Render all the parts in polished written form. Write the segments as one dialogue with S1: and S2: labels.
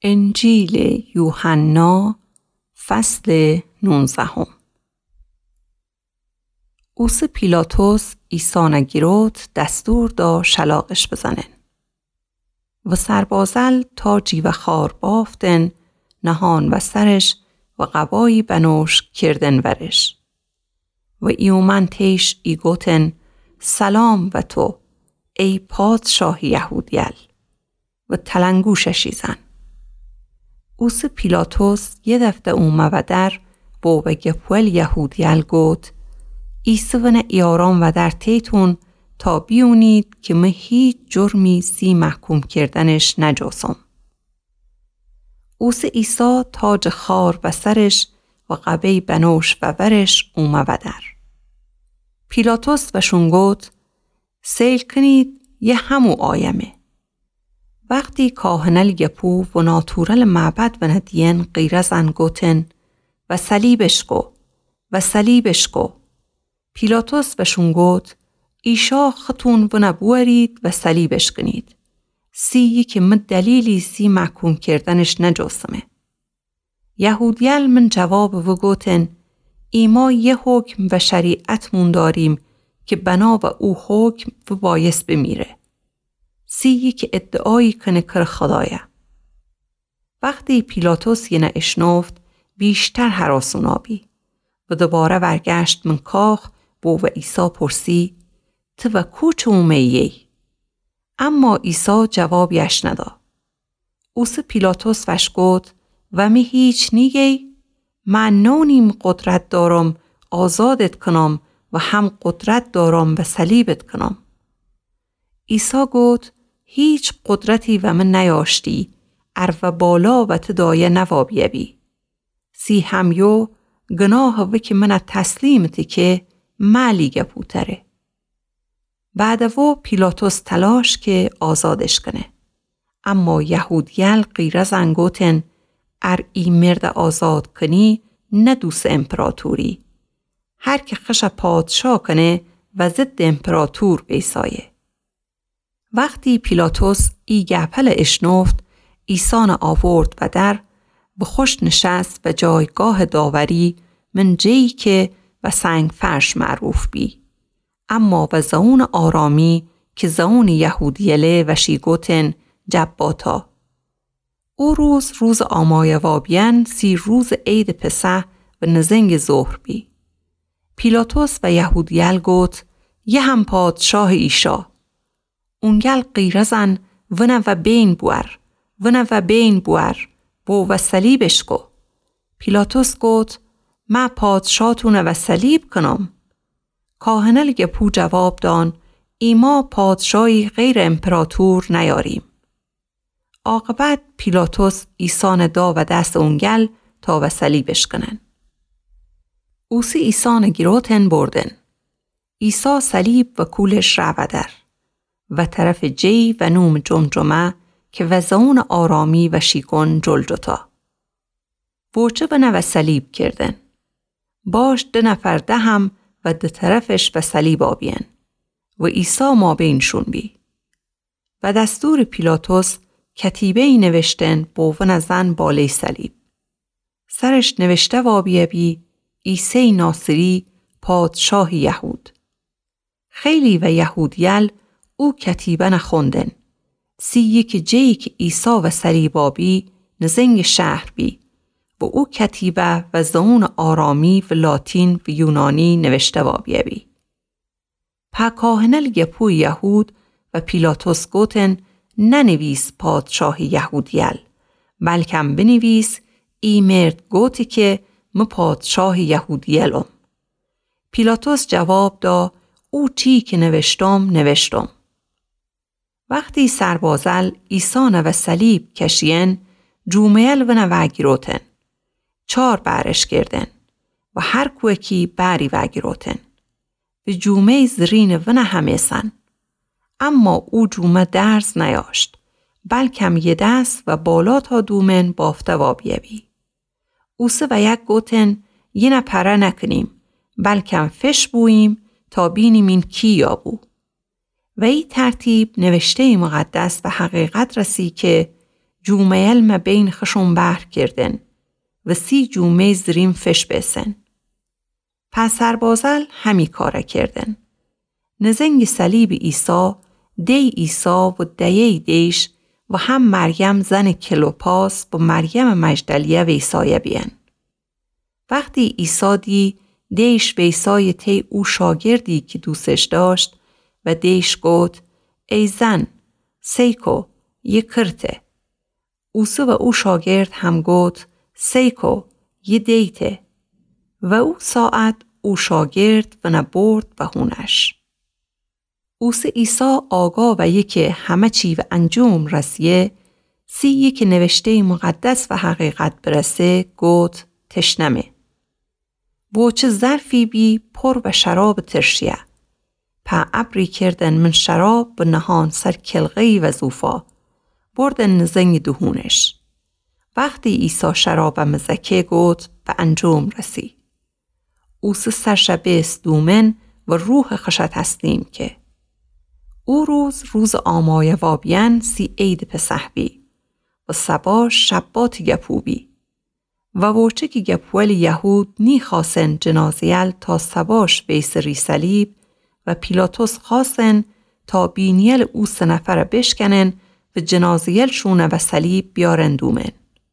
S1: انجیل یوحنا فصل 19. اوس پیلاتوس عیسی نگیروت دستور دا شلاقش بزنن و سربازل تاجی و خار بافتن نهان و سرش و قبایی بنوش کردن ورش و ایومن تیش ایگوتن سلام و تو ای پادشاه یهودیل و تلنگوششی زن. اوس پیلاتوس یه دفته اومه و در بو و گپول یهودیل گوت ایسه و نه ایاران و در تیتون تا بیونید که من هیچ جرمی سی محکوم کردنش نجاسم. اوس ایسا تاج خار و سرش و قبه بنوش و ورش اومه و در. پیلاتوس و شون گوت سیل کنید یه همو آیمه. وقتی کاهنل گپو و ناتورل معبد و ندین غیرزن گوتن و صلیبش کو و صلیبش کو. پیلاتوس و شون گوت ایشا خطون و نبورید و صلیبش کنید. سی که من دلیلی سی محکوم کردنش نجاسمه. یهودیل من جواب و گوتن ایما یه حکم و شریعتمون داریم که بنا و او حکم و بایست بمیره. سی که ادعایی کنه کر خدایه. وقتی پیلاتوس یه اشنفت بیشتر هراسونابی و دوباره ورگشت من کاخ بو و عیسی پرسی تو و کوچ اومیهی. اما عیسی جوابیش ندا. اوس پیلاتوس وش گوت و می هیچ نیگی من نونیم قدرت دارم آزادت کنم و هم قدرت دارم و صلیبت کنم. عیسی گوت هیچ قدرتی و من نیاشتی و بالا و تدایه نوابیبی. سی همیو گناه و که من تسلیمتی که مالی گپوتره. بعد و پیلاتوس تلاش که آزادش کنه. اما یهودیل غیر زنگوتن ای مرد آزاد کنی ندوس امپراتوری. هر که خش پادشاه کنه و ضد امپراتور بیسایه. وقتی پیلاتوس ای گپل اشنفت ایسان آورد و در بخوش نشست و جایگاه داوری من جایی که و سنگ فرش معروف بی. اما و زون آرامی که زون یهودیله و شیگوتن جباتا. او روز آمایه وابین سی روز عید پسح و نزنگ ظهر بی. پیلاتوس و یهودیل گوت یه هم پادشاه ایشا. اونگل غیرزن ونه و بین بور بو و صلیبش کو. پیلاتوس گوت ما پادشاهتونه و صلیب کنم. کاهنل گپو جواب دان ایما پادشاهی غیر امپراتور نیاریم. عاقبت پیلاتوس ایسان دا و دست اونگل تا و صلیبش کنن. اوسی ایسان گیروتن بردن. ایسا صلیب و کولش رو در و طرف جی و نوم جمجمه که وزون آرامی و شیکن جلجتا. بوچه و نو صلیب کردن. باش 2 نفر هم و 2 طرفش و صلیب آبین و عیسی ما بینشون بی. و دستور پیلاتوس کتیبه ای نوشتن بوون زن بالی صلیب. سرش نوشته وابیه بی عیسی ناصری پادشاه یهود. خیلی و یهودیل او کتیبه نخوندن. سی که جایی که عیسی و صلیب آبی نزنگ شهر بی و او کتیبه و زون آرامی و لاتین و یونانی نوشته وابیه بی. پا کاهنل گپو یهود و پیلاتوس گوتن ننویس پادشاه یهودیل بلکم بنویس ای مرد گوتی که من پادشاه یهودیلم. پیلاتوس جواب دا او چی که نوشتم. وقتی سربازل ایسان و صلیب کشین جومیل و نوگیروتن 4 برش کردن و هر کوکی بری وگیروتن و جومه زرین و نه همه سن. اما او جومه درز نیاشت بلکم یه دست و بالا تا دومن بافته وابیه بی. اوسه و یک گوتن یه نپره نکنیم بلکم فش بوییم تا بینیم این کی یابو. و این ترتیب نوشته مقدس و حقیقت رسی که جومeyel me bین خشون بحر کردن و 30 جومه زریم فش بسن. پس سربازل همی کاره کردن. نزنگ صلیب عیسی، دی عیسی و دیه دیش و هم مریم زن کلوپاس با مریم مجدلیه و عیسی بیان. وقتی عیسی دی دیش به عیسی تی او شاگردی که دوستش داشت و دیش گفت ای زن سیکو یه کرته. اوسو و او شاگرد هم گفت سیکو یه دیته و او ساعت او شاگرد و نبرد به هونش. اوس عیسی آگاه و یکی همه چی و انجام رسیه یک نوشته مقدس و حقیقت برسه گفت تشنمه. بوچه ظرفی بی پر و شراب ترشیه. پا ابری کردن من شراب به نهان سر کلغی و زوفا. بردن نزنگ دهونش. وقتی عیسی شراب مزکه گفت به انجام رسی. اوس سرشبست دومن و روح خشت هستیم که. او روز آمای وابین 30 عید پسح بی و سباش شبات گپو بی و وچه که گپوال یهود نی خواستن جنازیل تا سباش بیسری صلیب و پیلاتوس خواستن تا بینیل او 3 نفر بشکنن و جنازیل شونه و صلیب بیارن دومن.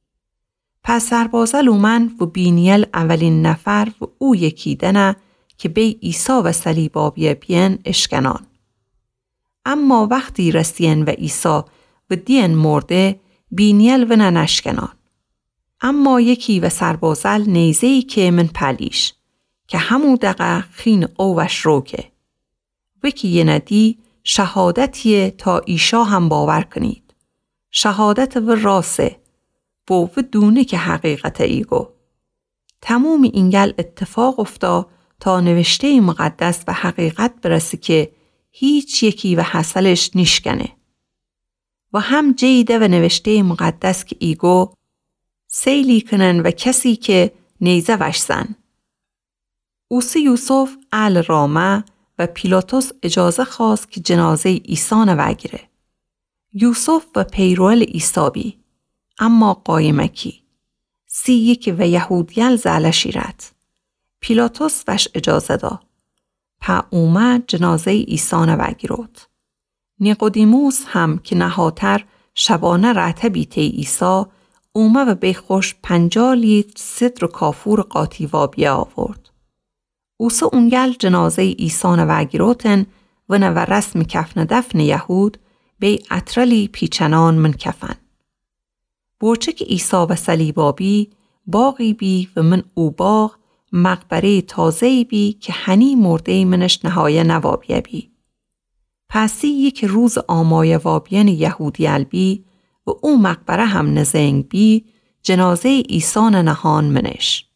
S1: پس سربازل اومن و بینیل اولین نفر و او یکی دنه که بی عیسی و صلیب آبیه بیان اشکنان. اما وقتی رسین و عیسی و دین مرده بینیل و نشکنان. اما یکی و سربازل نیزهی که من پلیش که همو دقه خین اوش روکه. وکی یه ندی شهادتیه تا ایشا هم باور کنید. شهادت و راسه و دونه که حقیقت ایگو. تموم اینگل اتفاق افتا تا نوشته مقدس و حقیقت برسه که هیچ یکی و حاصلش نشکنه. و هم جیده و نوشته مقدس که ایگو سیلی کنن و کسی که نیزه وشزن. اوسی یوسف ال رامه و پیلاتوس اجازه خواست که جنازه عیسی نوگیره. یوسف و پیروال عیسی بی اما قایمکی 31 و یهودیل زعلشی رد. پیلاتوس وش اجازه دا. پا اومد جنازه عیسی نوگیرود. نیقودیموس هم که نهاتر شبانه رعته بیته عیسی اومد و بخوش 50 لیتر صدر و کافور قاطی وابیه آورد. اوسه اونگل جنازه عیسی نوگیروتن و نو رسم کفن دفن یهود بی اطرلی پیچنان من کفن. بوچه که عیسی و صلیبابی باقی بی و من او باغ مقبره تازه بی که هنی مرده منش نهایه نوابیه بی. پسی یک روز آمای وابین یهودی البی و او مقبره هم نزنگ بی جنازه عیسی نهان منش.